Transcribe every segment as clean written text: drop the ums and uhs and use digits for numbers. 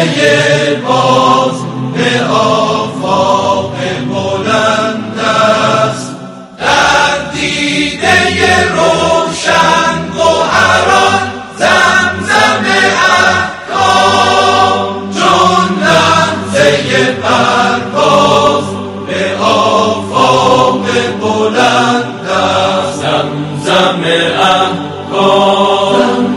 باز به آفاق بلند است، در دیده روشن گوهران زمزم احکام، چون لمزه پرواز به آفاق بلند است، زمزم احکام.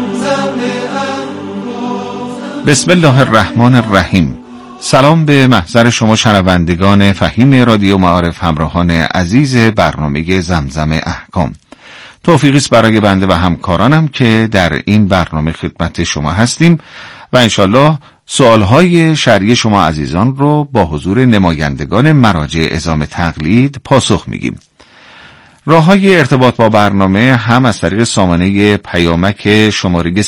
بسم الله الرحمن الرحیم. سلام به محضر شما شنوندگان فهیم رادیو معارف، همراهان عزیز برنامه زمزم احکام. توفیقی است برای بنده و همکارانم که در این برنامه خدمت شما هستیم و انشالله سوالهای شرعی شما عزیزان رو با حضور نمایندگان مراجع عظام تقلید پاسخ میگیم. راه‌های ارتباط با برنامه هم از طریق سامانه پیامک شماره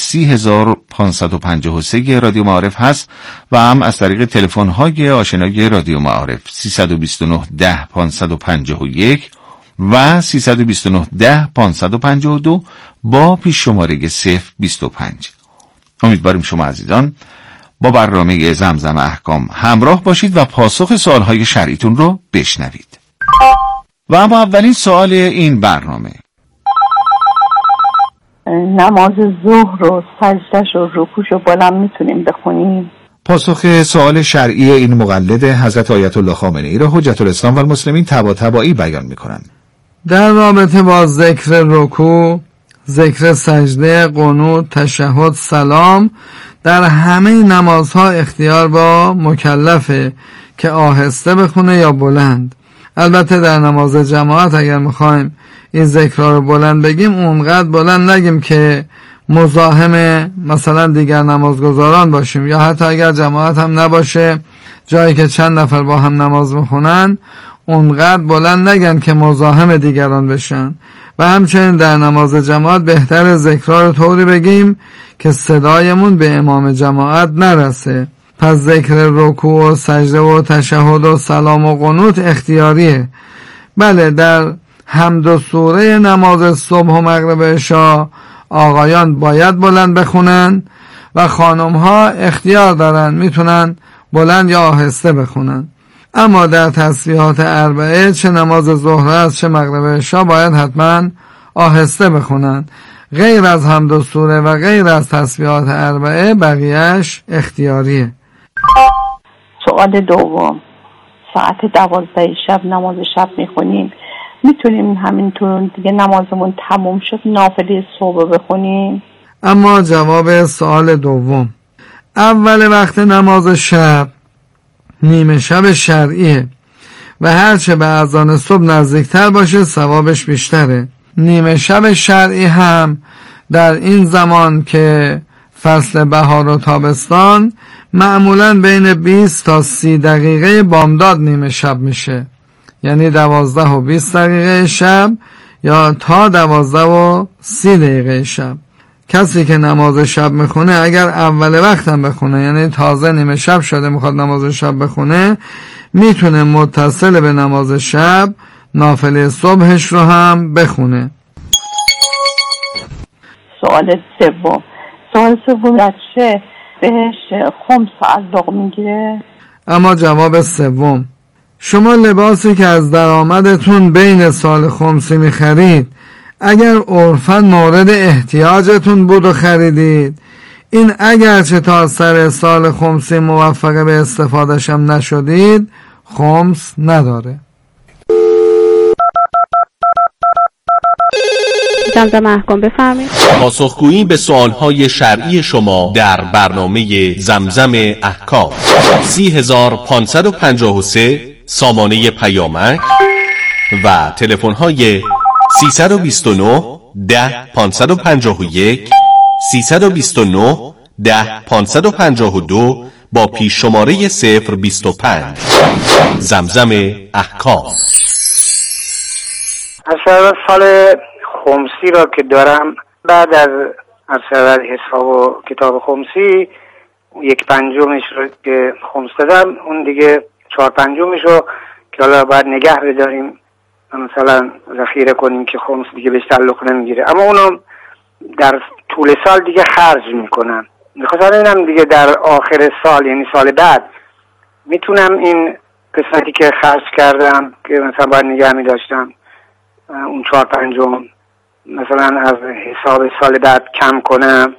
30553 رادیو معارف هست و هم از طریق تلفن‌های آشنای رادیو معارف 329 10 551 و 329 10 552 با پیش شماره 025. امیدواریم شما عزیزان با برنامه زمزم احکام همراه باشید و پاسخ سوالهای شرعیتون رو بشنوید. و اما اولین سوال این برنامه: نماز ظهر و سجدش و رکوعش رو بلند میتونیم بخونیم؟ پاسخ سوال شرعی این مقلد حضرت آیت الله خامنه‌ای را حجت الاسلام و المسلمین طباطبایی بیان میکنند. در رابطه با ذکر رکوع، ذکر سجده، قنوت، تشهد، سلام در همه نمازها اختیار با مکلفه که آهسته بخونه یا بلند. البته در نماز جماعت اگر میخوایم این ذکرها رو بلند بگیم، اونقدر بلند نگیم که مزاحم مثلا دیگر نمازگزاران باشیم، یا حتی اگر جماعت هم نباشه جایی که چند نفر با هم نماز میخونن اونقدر بلند نگن که مزاحم دیگران بشن. و همچنین در نماز جماعت بهتر ذکرها رو طوری بگیم که صدایمون به امام جماعت نرسه. پس ذکر رکوع و سجده و تشهد و سلام و قنوت اختیاریه. بله، در حمد و سوره نماز صبح و مغرب عشاء آقایان باید بلند بخونن و خانمها اختیار دارن، میتونن بلند یا آهسته بخونن. اما در تسبیحات اربعه چه نماز ظهر است چه مغرب عشاء باید حتما آهسته بخونن. غیر از حمد و سوره و غیر از تسبیحات اربعه بقیهش اختیاریه. سوال دوم: ساعت 12 شب نماز شب میخونیم، میتونیم همینطور دیگه نمازمون تموم شد نافله صبح بخونیم؟ اما جواب سوال دوم: اول وقت نماز شب نیمه شب شرعیه و هرچه به اذان صبح نزدیکتر باشه ثوابش بیشتره. نیمه شب شرعی هم در این زمان که فصل بهار و تابستان معمولاً بین 20 تا 30 دقیقه بامداد نیمه شب میشه، یعنی 12 و 20 دقیقه شب یا تا 12 و 30 دقیقه شب. کسی که نماز شب میخونه اگر اول وقت هم بخونه، یعنی تازه نیمه شب شده میخواد نماز شب بخونه، میتونه متصل به نماز شب نافله صبحش رو هم بخونه. سوال سوم بچه بهش خمس علاق میگیره؟ اما جواب سوم: شما لباسی که از درآمدتون بین سال خمسی میخرید اگر عرفاً مورد احتیاجتون بود و خریدید، این اگرچه تا سر سال خمسی موفق به استفادهش هم نشدید خمس نداره. زمزم احکام بفرمایید. پاسخگویی به سوالهای شرعی شما در برنامه زمزم احکام 30553 سامانه پیامک و تلفن‌های 329 10 551 329 10 552 با پیش شماره 025. زمزم احکام. از سال خمسی را که دارم، بعد از حساب و کتاب خمسی 1/5 رو که خمس دادم، اون دیگه 4/5 رو که حالا باید نگه بداریم مثلا ذخیره کنیم که خمس دیگه بهش تعلق نمیگیره، اما اونو در طول سال دیگه خرج میکنم. میخواستم ببینم دیگه در آخر سال، یعنی سال بعد، میتونم این قسمتی که خرج کردم که مثلا باید نگه میداشتم اون 4/5 مثلا از حساب سال بعد کم کنم.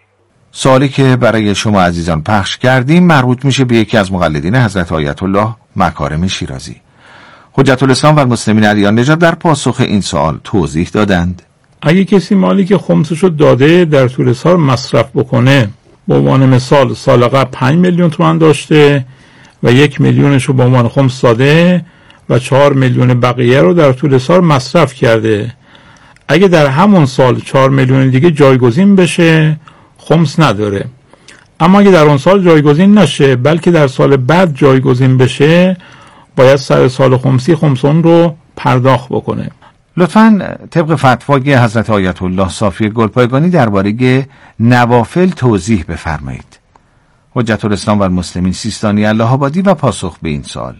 سوالی که برای شما عزیزان پخش کردیم مربوط میشه به یکی از مقلدین حضرت آیت الله مکارم شیرازی. حجت الاسلام و المسلمین علیان نژاد در پاسخ این سوال توضیح دادند: اگه کسی مالی که خمسشو داده در طول سال مصرف بکنه، به عنوان مثال سال قبل 5 میلیون تومان داشته و 1 میلیونشو به عنوان خمس داده و 4 میلیون بقیه رو در طول سال مصرف کرده، اگه در همون سال 4 میلیون دیگه جایگزین بشه خمس نداره. اما اگه در اون سال جایگزین نشه بلکه در سال بعد جایگزین بشه، باید سر سال خمسی خمسون رو پرداخت بکنه. لطفاً طبق فتوای حضرت آیت الله صافی گلپایگانی درباره نوافل توضیح بفرمایید. حجت الاسلام و المسلمین سیستانی الله آبادی و پاسخ به این سوال: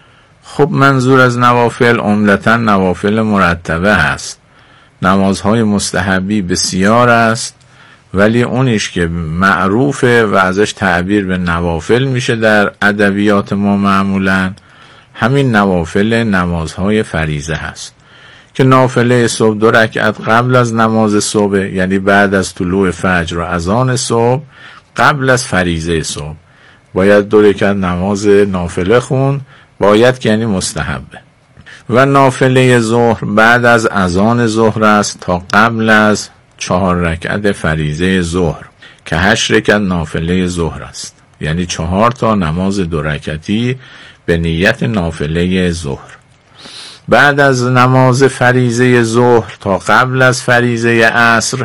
خب منظور از نوافل عمدتاً نوافل مرتبه هست. نمازهای مستحبی بسیار است، ولی اونیش که معروفه و ازش تعبیر به نوافل میشه در ادبیات ما معمولاً همین نوافل نمازهای فریضه هست که نافله صبح 2 رکعت قبل از نماز صبح، یعنی بعد از طلوع فجر و اذان صبح قبل از فریضه صبح باید 2 رکعت نماز نافله خون، باید که یعنی مستحبه. و نافله ظهر بعد از اذان ظهر است تا قبل از 4 رکعت فریضه ظهر که 8 رکعت نافله ظهر است، یعنی 4 تا نماز 2 رکعتی به نیت نافله ظهر. بعد از نماز فریضه ظهر تا قبل از فریضه عصر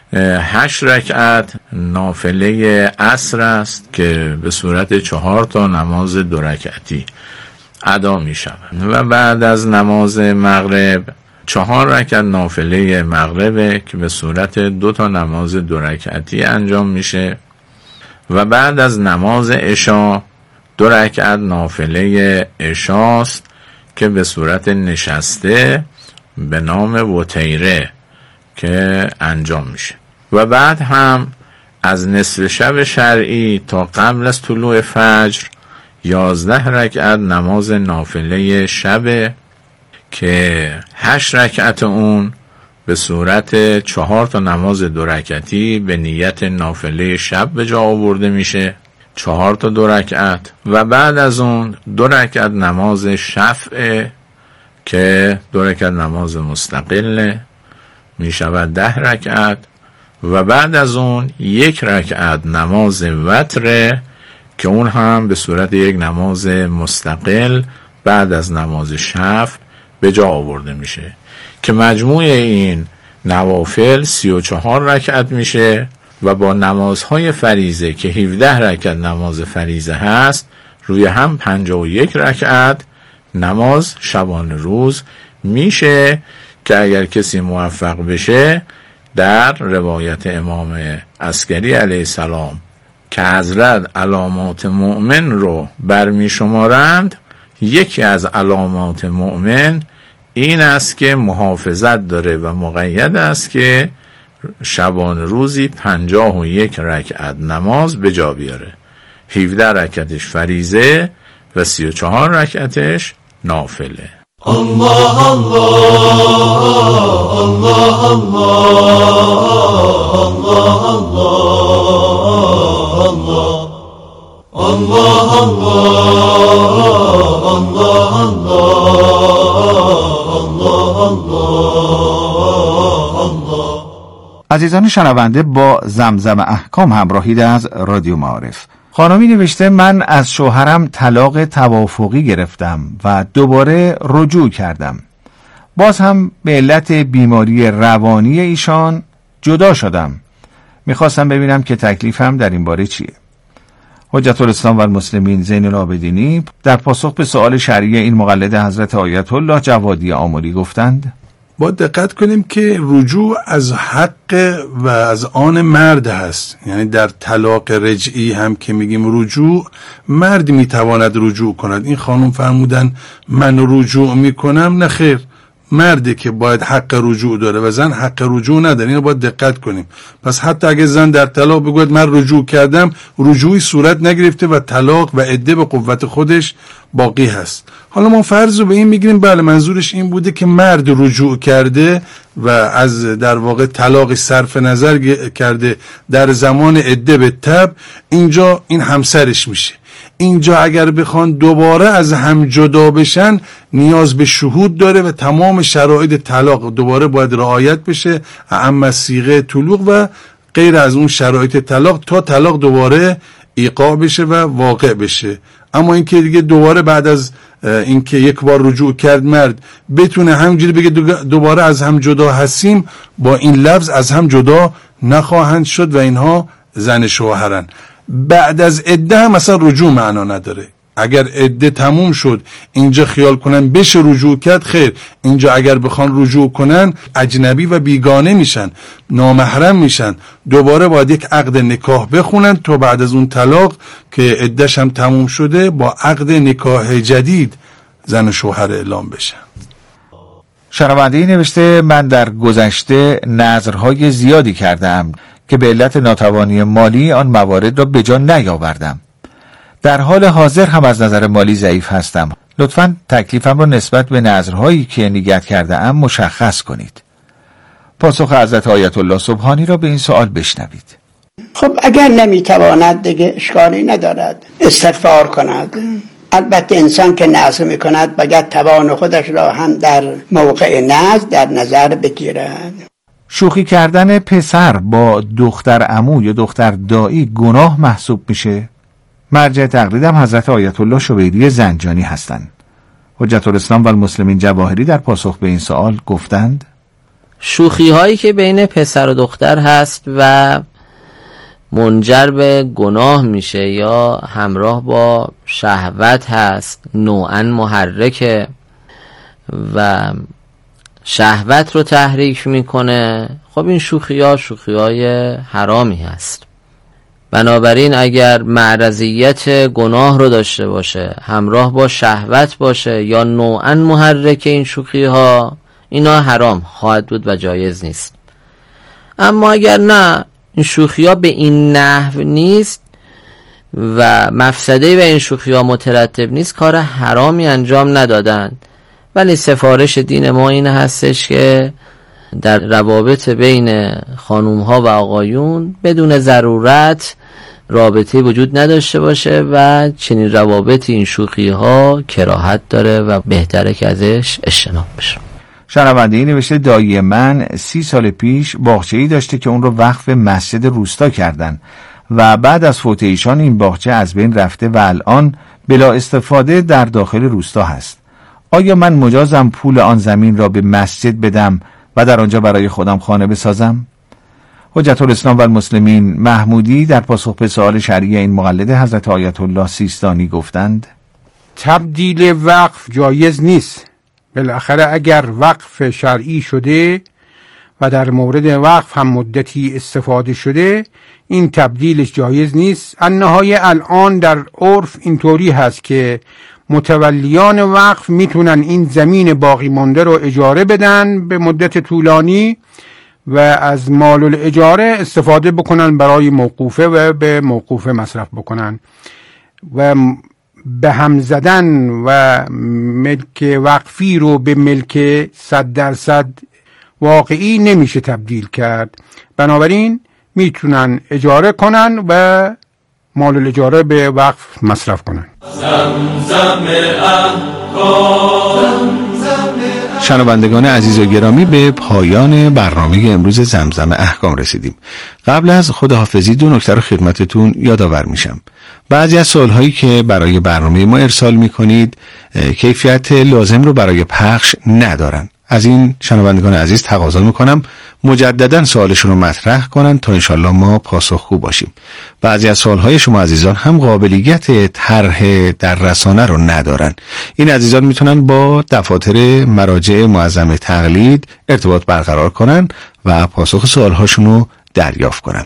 8 رکعت نافله عصر است که به صورت 4 تا نماز 2 رکعتی ادا می شود. و بعد از نماز مغرب 4 رکعت نافله مغرب که به صورت 2 تا نماز 2 رکعتی انجام میشه. و بعد از نماز عشا 2 رکعت نافله عشاست که به صورت نشسته به نام وتیره که انجام میشه. و بعد هم از نصف شب شرعی تا قبل از طلوع فجر 11 رکعت نماز نافله شب که 8 رکعت اون به صورت 4 تا نماز 2 رکعتی به نیت نافله شب به جا آورده میشه، 4 تا 2 رکعت. و بعد از اون 2 رکعت نماز شفع که 2 رکعت نماز مستقله می شود 10 رکعت. و بعد از اون 1 رکعت نماز وتر که اون هم به صورت 1 نماز مستقل بعد از نماز شفع به جا آورده میشه که مجموع این نوافل 34 رکعت میشه. و با نمازهای فریضه که 17 رکعت نماز فریضه هست روی هم 51 رکعت نماز شبانه روز میشه که اگر کسی موفق بشه در روایت امام عسکری علیه السلام که حضرت علامات مؤمن رو برمی شمارند، یکی از علامات مؤمن این است که محافظت داره و مقید است که شبانه روزی 51 رکعت نماز به جا بیاره، 17 رکعتش فریضه و 34 رکعتش نافله. الله الله الله الله الله الله. عزیزان شنونده، با زمزم احکام همراهید از رادیو معارف. خانمی نوشته: من از شوهرم طلاق توافقی گرفتم و دوباره رجوع کردم. باز هم به علت بیماری روانی ایشان جدا شدم. میخواستم ببینم که تکلیفم در این باره چیه. حجت الاسلام و المسلمین زین العابدینی در پاسخ به سؤال شرعی این مقلد حضرت آیت الله جوادی آملی گفتند: با دقت کنیم که رجوع از حق و از آن مرد هست. یعنی در طلاق رجعی هم که میگیم رجوع، مرد میتواند رجوع کند. این خانم فرمودن من رجوع میکنم، نه خیر، مرده که باید حق رجوع داره و زن حق رجوع نداره. اینو باید دقت کنیم. پس حتی اگه زن در طلاق بگوید من رجوع کردم، رجوعی صورت نگرفته و طلاق و عده به قوت خودش باقی هست. حالا ما فرض رو به این میگیریم بله منظورش این بوده که مرد رجوع کرده و از در واقع طلاق صرف نظر کرده در زمان عده به تبع، اینجا این همسرش میشه. اینجا اگر بخوان دوباره از هم جدا بشن نیاز به شهود داره و تمام شرایط طلاق دوباره باید رعایت بشه، اما صیغه طلاق و غیر از اون شرایط طلاق، تا طلاق دوباره ایقاع بشه و واقع بشه. اما اینکه دیگه دوباره بعد از اینکه یک بار رجوع کرد مرد بتونه همینجوری بگه دوباره از هم جدا هستیم، با این لفظ از هم جدا نخواهند شد و اینها زن شوهرن. بعد از عده هم مثلا رجوع معنا نداره. اگر عده تموم شد اینجا خیال کنن بشه رجوع کرد، خیر، اینجا اگر بخوان رجوع کنن اجنبی و بیگانه میشن، نامحرم میشن، دوباره باید یک عقد نکاح بخونن تا بعد از اون طلاق که عده‌ش هم تموم شده با عقد نکاح جدید زن و شوهر اعلام بشن. شنونده‌ای نوشته من در گذشته نذرهای زیادی کردم که به علت ناتوانی مالی آن موارد را به جا نیاوردم. در حال حاضر هم از نظر مالی ضعیف هستم. لطفاً تکلیفم را نسبت به نذرهایی که نیت کرده ام مشخص کنید. پاسخ حضرت آیت الله سبحانی را به این سوال بشنوید. خب اگر نمیتواند دیگه اشکالی ندارد، استغفار کند. البته انسان که نذر میکند باید توان خودش را هم در موقع نذر در نظر بگیرد. شوخی کردن پسر با دختر عمو یا دختر دایی گناه محسوب میشه؟ مرجع تقلیدم حضرت آیت الله شبیری زنجانی هستند. حجت الاسلام و المسلمین جواهری در پاسخ به این سوال گفتند شوخی هایی که بین پسر و دختر هست و منجر به گناه میشه یا همراه با شهوت هست، نوعاً محرکه و شهوت رو تحریک میکنه، خب این شوخی های حرامی هست. بنابراین اگر معرضیت گناه رو داشته باشه، همراه با شهوت باشه یا نوعاً محرک این شوخی ها، اینا حرام خواهد بود و جایز نیست. اما اگر نه، این شوخی ها به این نحو نیست و مفسده به این شوخی ها مترتب نیست، کار حرامی انجام ندادن. ولی سفارش دین ما این هستش که در روابط بین خانوم ها و آقایون بدون ضرورت رابطه وجود نداشته باشه و چنین روابطی، این شوخی ها کراهت داره و بهتره که ازش اجتناب بشه. شنونده‌ای نوشته دایی من 30 سال پیش باغچه‌ای داشته که اون رو وقف مسجد روستا کردن و بعد از فوت ایشان این باغچه از بین رفته و الان بلا استفاده در داخل روستا هست. آیا من مجازم پول آن زمین را به مسجد بدم و در آنجا برای خودم خانه بسازم؟ حجت الاسلام و المسلمین محمودی در پاسخ به سوال شرعی این مقلد حضرت آیت الله سیستانی گفتند تبدیل وقف جایز نیست. بالاخره اگر وقف شرعی شده و در مورد وقف هم مدتی استفاده شده، این تبدیلش جایز نیست. النهایه الان در عرف اینطوری هست که متولیان وقف میتونن این زمین باقی مانده رو اجاره بدن به مدت طولانی و از مال الاجاره استفاده بکنن برای موقوفه و به موقوفه مصرف بکنن و به هم زدن و ملک وقفی رو به ملک 100% واقعی نمیشه تبدیل کرد. بنابراین میتونن اجاره کنن و مال الاجاره به وقف مصرف کنن. شنوندگان عزیز و گرامی، به پایان برنامه امروز زمزم احکام رسیدیم. قبل از خداحافظی 2 نکته رو خدمتتون یادآور میشم. بعضی از سوالهایی که برای برنامه ما ارسال میکنید کیفیت لازم رو برای پخش ندارن. از این شنوندگان عزیز تقاضا میکنم مجددا سوالشون رو مطرح کنن تا انشالله ما پاسخگو باشیم. بعضی از سوالهای شما عزیزان هم قابلیت طرح در رسانه رو ندارن. این عزیزان میتونن با دفاتر مراجع معظم تقلید ارتباط برقرار کنن و پاسخ سوالهاشون رو دریافت کنن.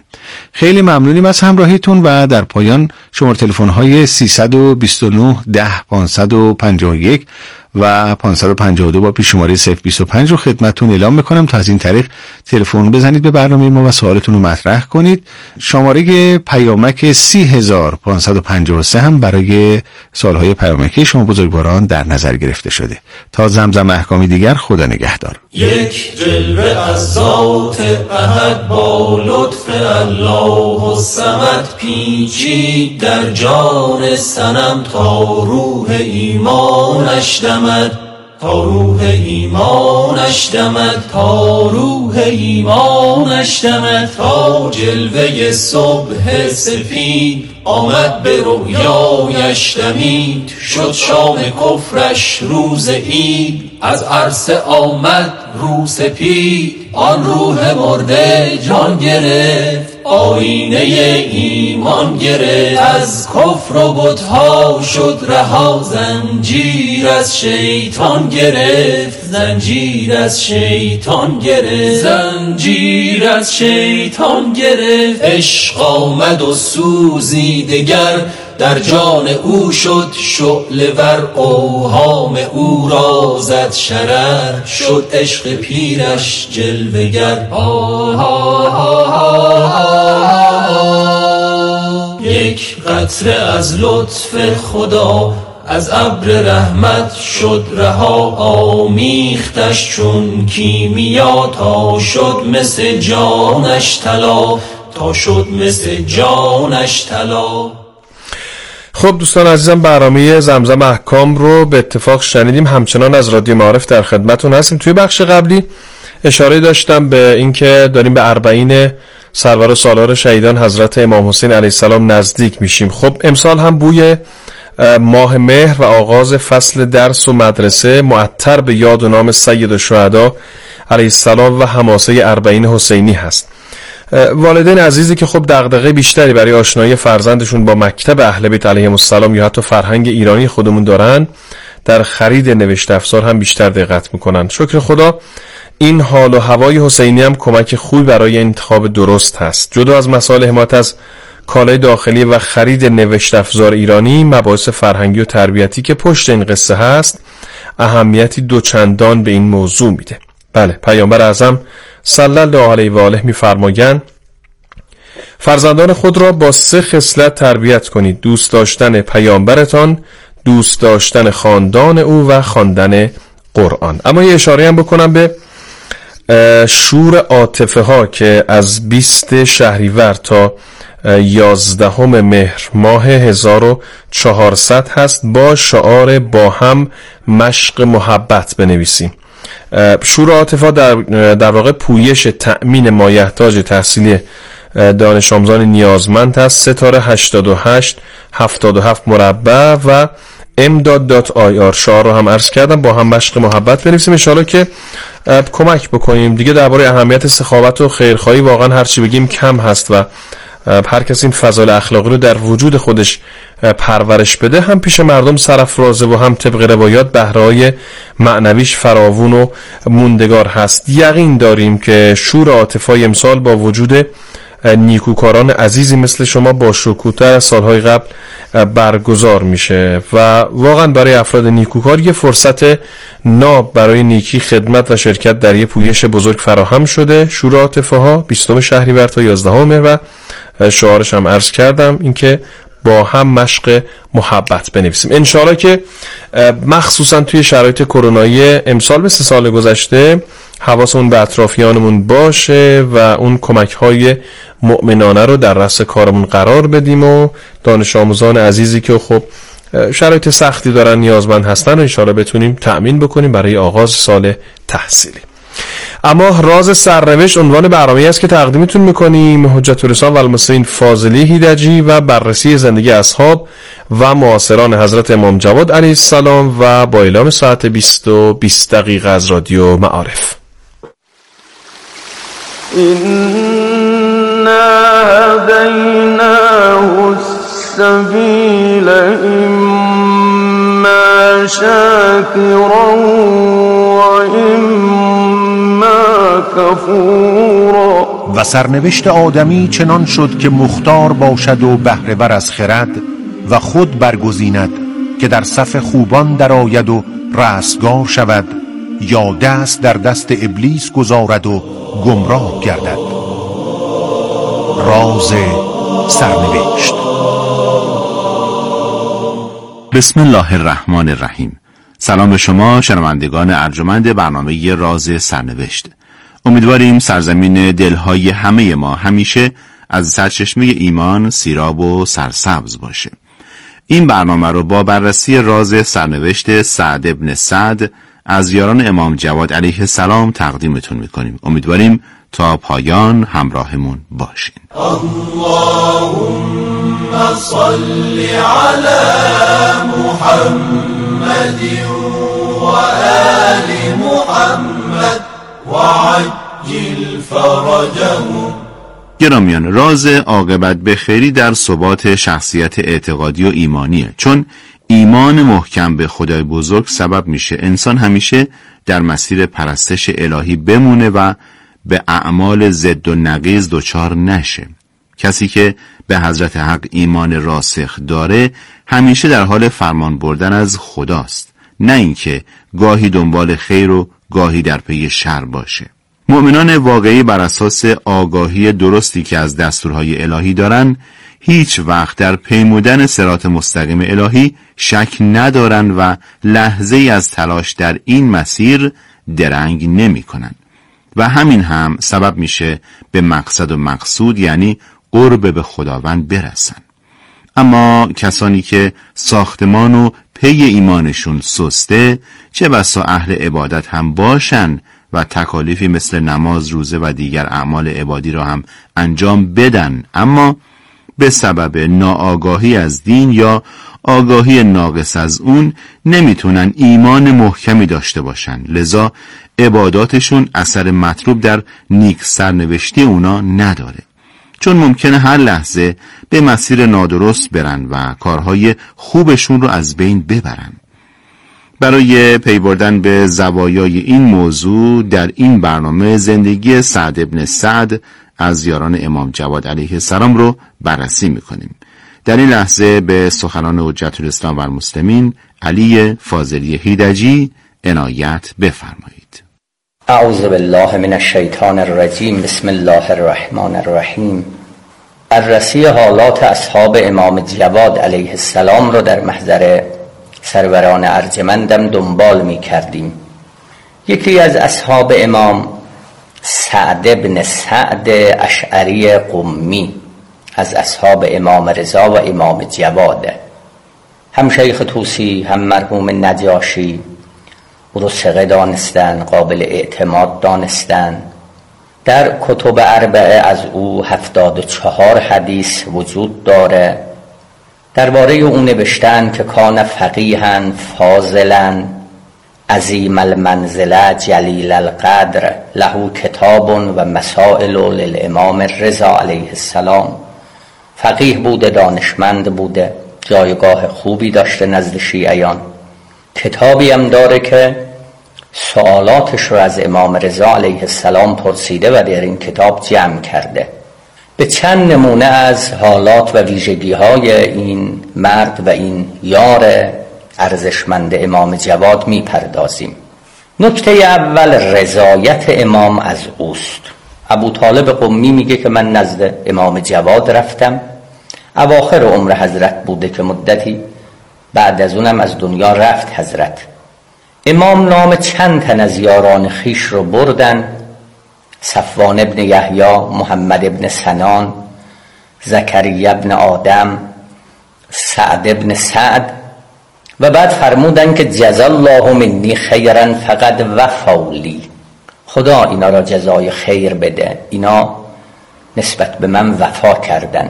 خیلی ممنونیم از همراهیتون و در پایان شماره تلفن های 329 10 551 و 552 با پیش‌شماره 025 رو خدمتتون اعلام میکنم تا از این طریق تلفن بزنید به برنامه ما و سوالتون رو مطرح کنید. شماره پیامک 30553 هم برای سوالهای پیامکی شما بزرگواران در نظر گرفته شده. تا زمزم احکامی دیگر، خدا نگهدار. یک جلوه از ذات احد با لطف الله الصمد پیچید در جان صنم تا روح ایمانش دمد، تا روح ایمانش دمد، تا روح ایمانش دمد، تا جلوه صبح سفید آمد به رویایش دمید، شد شام کفرش روز عید، از عرصه آمد رو سپید، آن روح مرده جان گرفت، آینه ایمان گرفت، از کفر و بت‌ها شد رها، زنجیر از شیطان گرفت، زنجیر از شیطان گرفت، زنجیر از شیطان گرفت، عشق آمد و سوزی دگر در جان او شد شعله ور، اوهام او را زد شرر، شد عشق پیرش جلوگر. یک قطره از لطف خدا از ابر رحمت شد رها، آمیختش چون کیمیا تا شد مثل جانش طلا، تا شد مثل جانش طلا. خب دوستان عزیزم، برنامه زمزم احکام رو به اتفاق شنیدیم. همچنان از رادیو معارف در خدمتتون هستیم. توی بخش قبلی اشاره داشتم به اینکه داریم به اربعین سرور و سالار شهیدان حضرت امام حسین علیه السلام نزدیک میشیم. خب امسال هم بوی ماه مهر و آغاز فصل درس و مدرسه معطر به یاد و نام سید الشهدا علیه السلام و حماسه اربعین حسینی هست. والدین عزیزی که خب دغدغه بیشتری برای آشنایی فرزندشون با مکتب اهل بیت علیهم السلام یا حتی فرهنگ ایرانی خودمون دارن، در خرید نوشته افزار هم بیشتر دقت میکنن. شکر خدا این حال و هوای حسینی هم کمک خوبی برای انتخاب درست هست. جدا از مسائل حمایت از کالای داخلی و خرید نوشته افزار ایرانی، مباحث فرهنگی و تربیتی که پشت این قصه هست اهمیتی دوچندان به این موضوع میده. بله، پیامبر اعظم صلی الله علیه و آله می‌فرمایند فرزندان خود را با 3 خصلت تربیت کنید: دوست داشتن پیامبرتان، دوست داشتن خاندان او و خواندن قرآن. اما یه اشاره هم بکنم به شور عاطفه ها که از 20 شهریور تا 11 مهر ماه 1400 هست، با شعار با هم مشق محبت بنویسیم. شور عاطفه در واقع پویش تأمین مایحتاج تحصیلی دانش آموزان نیازمند هست. ستاره 88 77 مربع و امداد.ir. شعار رو هم عرض کردم، با هم مشق محبت بنویسیم. انشاءالله که کمک بکنیم. دیگه درباره اهمیت سخاوت و خیرخواهی واقعا هر چی بگیم کم هست و هر کسی این فضایل اخلاقی رو در وجود خودش پرورش بده، هم پیش مردم سرافرازه و هم طبق روایات بهره‌های معنویش فراوون و موندگار هست. یقین داریم که شور عاطفه‌ای امسال با وجود نیکوکاران عزیزی مثل شما با شکوه‌تر از سالهای قبل برگزار میشه و واقعا برای افراد نیکوکار یه فرصت ناب برای نیکی، خدمت و شرکت در یه پویش بزرگ فراهم شده. شور عاطفه ها 20 شهریور تا 11 مهر و شعارش هم عرض کردم، اینکه با هم مشق محبت بنویسیم. انشاءالله که مخصوصا توی شرایط کرونایی امسال مثل سال گذشته حواسمون به اطرافیانمون باشه و اون کمک‌های مؤمنانه رو در رأس کارمون قرار بدیم و دانش آموزان عزیزی که خب شرایط سختی دارن، نیازمند هستن، و انشاءالله بتونیم تأمین بکنیم برای آغاز سال تحصیلی. اما راز سرنوشت عنوان برنامه‌ای است که تقدیمتون می‌کنیم. حجت الرسال و المصلحین فاضلی هیدجی و بررسی زندگی اصحاب و معاصران حضرت امام جواد علیه السلام و با اعلام ساعت 20:20 از رادیو معارف. إنا هديناه السبيل إما شاكرا وإما كفورا. و سرنوشت آدمی چنان شد که مختار باشد و بهره ور از خرد و خود برگزیند که در صف خوبان درآید و رستگار شود یا دست در دست ابلیس گذارد و گمراه گردد. راز سرنوشت. بسم الله الرحمن الرحیم. سلام به شما شنوندگان ارجمند برنامه راز سرنوشت. امیدواریم سرزمین دلهای همه ما همیشه از سرچشمه ایمان سیراب و سرسبز باشه. این برنامه رو با بررسی راز سرنوشت سعد ابن سعد از یاران امام جواد علیه السلام تقدیمتون میکنیم. امیدواریم تا پایان همراهمون باشین. اللهم صل علی محمد و آل محمد و عجل فرجهم. گرامیان، راز عاقبت به خیری در ثبات شخصیت اعتقادی و ایمانیه، چون ایمان محکم به خدای بزرگ سبب میشه انسان همیشه در مسیر پرستش الهی بمونه و به اعمال ضد و نقیض دچار نشه. کسی که به حضرت حق ایمان راسخ داره همیشه در حال فرمان بردن از خداست، نه اینکه گاهی دنبال خیر و گاهی در پی شر باشه. مؤمنان واقعی بر اساس آگاهی درستی که از دستورهای الهی دارن هیچ وقت در پیمودن صراط مستقیم الهی شک ندارن و لحظه از تلاش در این مسیر درنگ نمی کنن و همین هم سبب میشه به مقصد و مقصود یعنی قرب به خداوند برسن. اما کسانی که ساختمان و پی ایمانشون سسته، چه بسا اهل عبادت هم باشن و تکالیفی مثل نماز، روزه و دیگر اعمال عبادی را هم انجام بدن، اما به سبب ناآگاهی از دین یا آگاهی ناقص از اون نمیتونن ایمان محکمی داشته باشن، لذا عباداتشون اثر مطلوب در نیک سرنوشتی اونا نداره، چون ممکنه هر لحظه به مسیر نادرست برن و کارهای خوبشون رو از بین ببرن. برای پی بردن به زوایای این موضوع در این برنامه زندگی سعد ابن سعد از یاران امام جواد علیه السلام رو بررسی میکنیم. در این لحظه به سخنان حجت الاسلام و المسلمین علی فاضلی هیدجی عنایت بفرمایید. اعوذ بالله من الشیطان الرجیم. بسم الله الرحمن الرحیم. بررسی حالات اصحاب امام جواد علیه السلام رو در محضر سروران ارجمندم دنبال می کردیم. یکی از اصحاب امام سعد ابن سعد اشعری قمی از اصحاب امام رضا و امام جواد، هم شیخ طوسی هم مرحوم نجاشی او رو ثقه دانستن، قابل اعتماد دانستن. در کتب اربعه از او 74 حدیث وجود داره. درباره او نوشتن که کان فقیها فاضلا عظیم المنزله جلیل القدر له کتاب و مسائل للامام رضا علیه السلام. فقیه بوده، دانشمند بوده، جایگاه خوبی داشته نزد شیعیان. کتابی هم داره که سوالاتش رو از امام رضا علیه السلام پرسیده و در این کتاب جمع کرده. به چند نمونه از حالات و ویژگی های این مرد و این یار ارزشمند امام جواد می پردازیم. نکته اول رضایت امام از اوست. ابو طالب قمی میگه که من نزد امام جواد رفتم، اواخر عمر حضرت بوده که مدتی بعد از اونم از دنیا رفت حضرت. امام نام چند تن از یاران خیش رو بردن: صفوان ابن یحیی، محمد ابن سنان، زکریا ابن آدم، سعد ابن سعد، و بعد فرمودن که جزا الله منی خیرا فقد وفولی، خدا اینا را جزای خیر بده، اینا نسبت به من وفا کردن.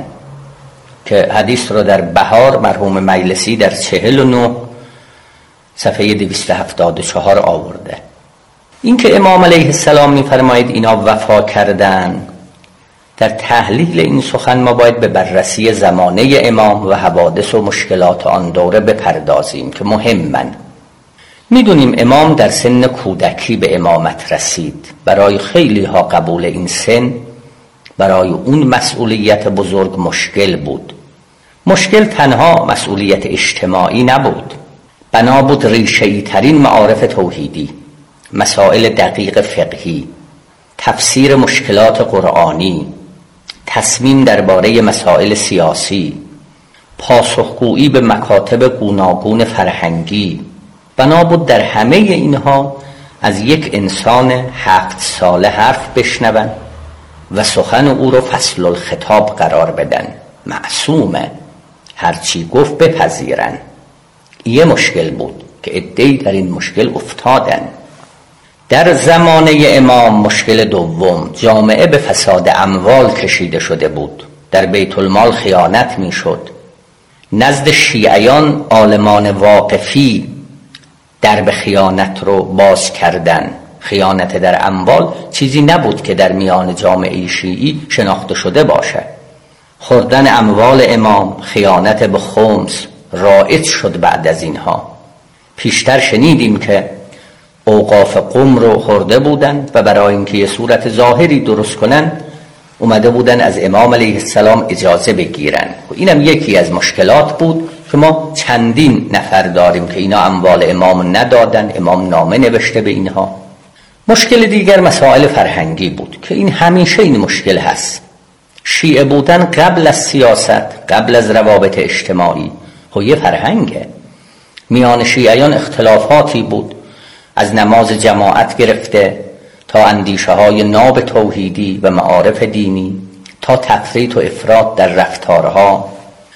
که حدیث رو در بهار مرحوم مجلسی در 49 صفحه 274 آورده. این که امام علیه السلام می‌فرماید اینا وفا کردن، در تحلیل این سخن ما باید به بررسی زمانه امام و حوادث و مشکلات آن دوره بپردازیم که مهمن. میدونیم امام در سن کودکی به امامت رسید. برای خیلی ها قبول این سن برای اون مسئولیت بزرگ مشکل بود. مشکل تنها مسئولیت اجتماعی نبود، بنا بود ریشه‌ای ترین معارف توحیدی، مسائل دقیق فقهی، تفسیر مشکلات قرآنی، تصمیم درباره مسائل سیاسی، پاسخگویی به مکاتب گوناگون فرهنگی. بنا بود در همه اینها از یک انسان 7 ساله حرف بشنون و سخن او رو فصل الخطاب قرار بدن. معصومه، هرچی گفت بپذیرن. یه مشکل بود که عده‌ای در این مشکل افتادن. در زمانه امام مشکل دوم، جامعه به فساد اموال کشیده شده بود. در بیت المال خیانت می شد. نزد شیعیان عالمان واقفی درب خیانت رو باز کردن. خیانت در اموال چیزی نبود که در میان جامعه شیعی شناخته شده باشه. خوردن اموال امام، خیانت به خمس رایج شد بعد از اینها. پیشتر شنیدیم که اوقاف قم رو خورده بودند و برای اینکه یه صورت ظاهری درست کنند اومده بودن از امام علیه السلام اجازه بگیرن. اینم یکی از مشکلات بود که ما چندین نفر داریم که اینا اموال امام ندادن، امام نامه نوشته به اینها. مشکل دیگر مسائل فرهنگی بود که این همیشه این مشکل هست. شیعه بودن قبل از سیاست، قبل از روابط اجتماعی، یه فرهنگه. میان شیعیان اختلافاتی بود، از نماز جماعت گرفته تا اندیشه های ناب توحیدی و معارف دینی، تا تفریط و افراط در رفتارها.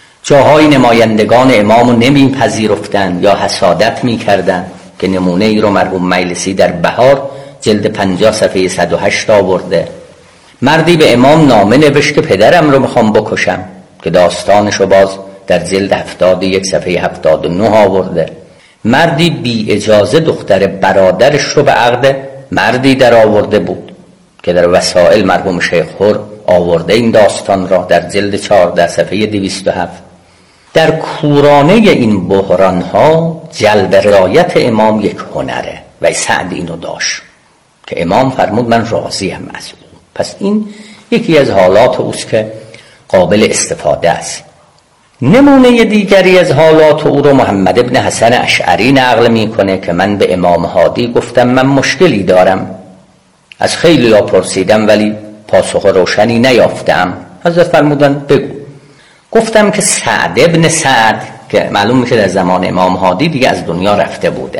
جاهای نمایندگان امامو نمیپذیرفتند یا حسادت میکردن که نمونه ای رو مرحوم مجلسی در بهار جلد 50 صفحه 108 آورده. مردی به امام نامه نوشت که پدرم رو میخوام بکشم، که داستانشو باز در جلد 71 صفحه 79 آورده. مردی بی اجازه دختر برادرش رو به عقد مردی در آورده بود که در وسائل مرحوم شیخ هر آورده این داستان را در جلد 14 صفحه 207. در کورانه این بحران ها جلب رعایت امام یک هنره و سعد اینو داشت که امام فرمود من راضیم از او. پس این یکی از حالات اوست که قابل استفاده است. نمونه دیگری از حالات او رو محمد ابن حسن اشعری نقل میکنه که من به امام هادی گفتم من مشکلی دارم، از خیلی ها پرسیدم ولی پاسخ روشنی نیافتم. حضرت فرمودن بگو. گفتم که سعد ابن سعد که معلوم میشه در زمان امام هادی دیگه از دنیا رفته بوده،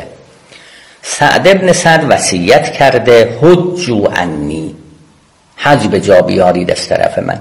سعد ابن سعد وصیت کرده حجوا عنی، حج به جا بیارید از طرف من.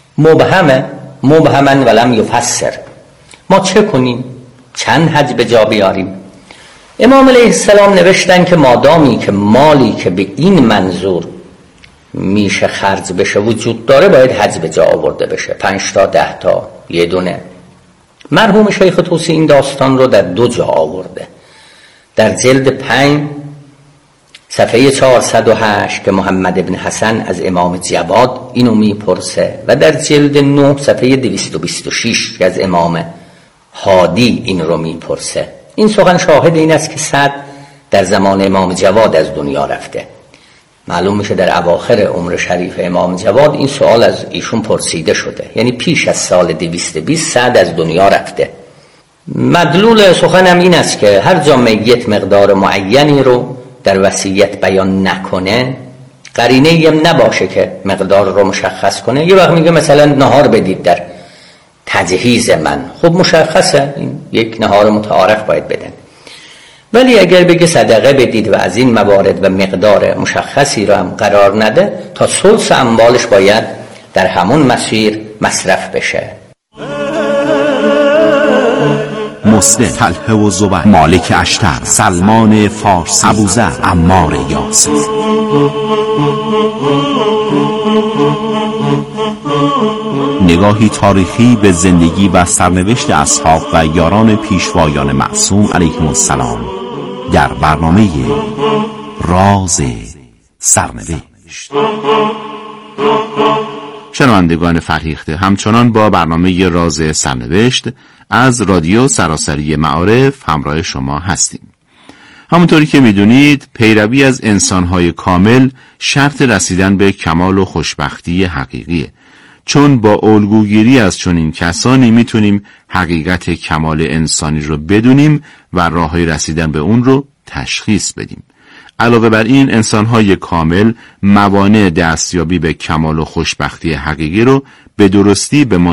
مبهما ولم یفسر. ما چه کنیم؟ چند حج به جا بیاریم؟ امام علیه السلام نوشتن که مادامی که مالی که به این منظور میشه خرج بشه وجود داره باید حج به جا آورده بشه، 5 تا 10 تا یه دونه. مرحوم شیخ طوسی این داستان رو در 2 جا آورده، در جلد 5 صفحه 408 که محمد ابن حسن از امام جواد اینو میپرسه و در جلد 9 صفحه 226 که از امام هادی این رو میپرسه. این سخن شاهد این است که سعد در زمان امام جواد از دنیا رفته. معلوم میشه در اواخر عمر شریف امام جواد این سوال از ایشون پرسیده شده، یعنی پیش از سال 220 سعد از دنیا رفته. مدلول سخنم این است که هر جا میت مقدار معینی رو در وصیت بیان نکنه، قرینه‌ای هم نباشه که مقدار رو مشخص کنه. یه وقت میگه مثلا نهار بدید در تجهیز من، خب مشخصه این یک نهار متعارف باید بدن. ولی اگر بگه صدقه بدید و از این موارد و مقدار مشخصی رو هم قرار نده، تا ثلث اموالش باید در همون مسیر مصرف بشه. مسلم، طلحه و زبیر، مالک اشتر، سلمان فارسی، ابوذر، عمار یاسر. نگاهی تاریخی به زندگی و سرنوشت اصحاب و یاران پیشوایان معصوم علیهم السلام در برنامه راز سرنوشت. شنوندگان فرهیخته، همچنان با برنامه راز سرنوشت از رادیو سراسری معارف همراه شما هستیم. همونطوری که میدونید پیروی از انسانهای کامل شرط رسیدن به کمال و خوشبختی حقیقیه، چون با الگوگیری از چنین کسانی میتونیم حقیقت کمال انسانی رو بدونیم و راههای رسیدن به اون رو تشخیص بدیم. علاوه بر این انسانهای کامل موانع دستیابی به کمال و خوشبختی حقیقی رو به درستی به ما